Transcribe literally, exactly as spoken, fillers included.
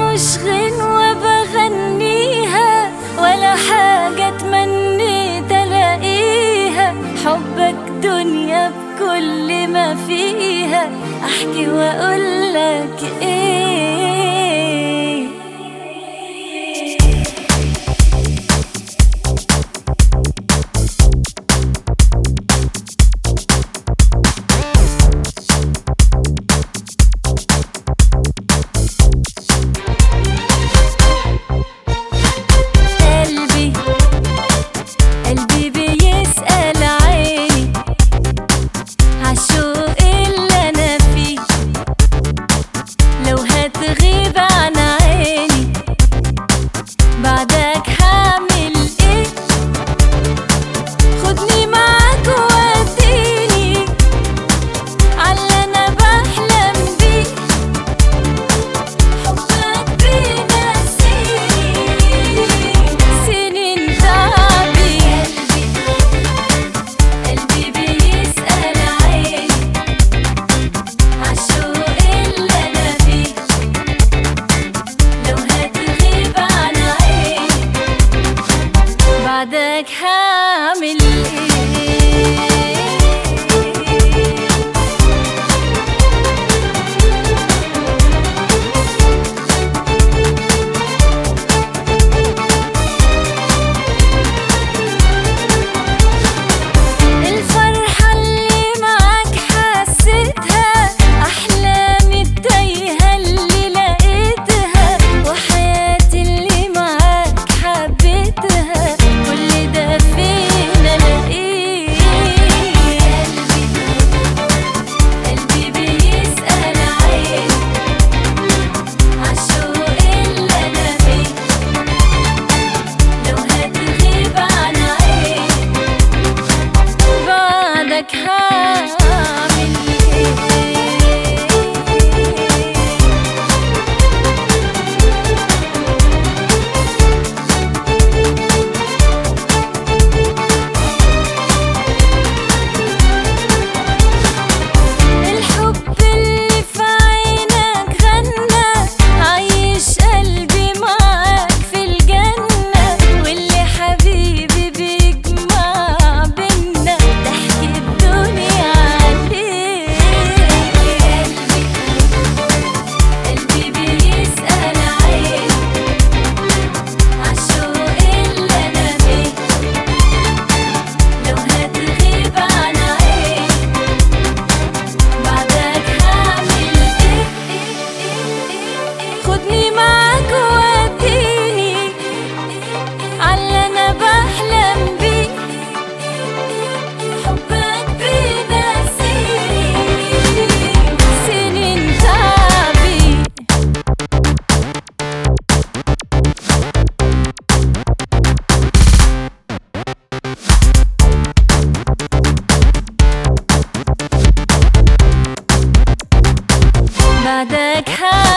مش غنوة بغنيها ولا حاجة تمنيت الاقيها، حبك دنيا بكل ما فيها، احكي واقولك ايه؟ بعدك هعمل ايه؟ الفرحة اللي معاك حسيتها، أحلامي التايهة اللي لقيتها، وحياتي اللي معاك حبيتها، كل ده فين الاقيه؟ قلبي قلبي بيسأل عيني عالشوق اللي انا فيه، لو هتغيب عن عيني بعدك هعمل ايه؟ الحب اللي في عينك غنى، عايش قلبي معاك في الجنة، واللي حبيبي بيجمع بينا، تحكي الدنيا عليه. قلبي قلبي بيسأل عيني عالشوق اللي انا فيه، لو هتغيب عن عيني بعدك هعمل ايه؟ خدني معاك ووديني عاللي انا بحلم بيه، حبك بينسيني سنين تعبي. بعدك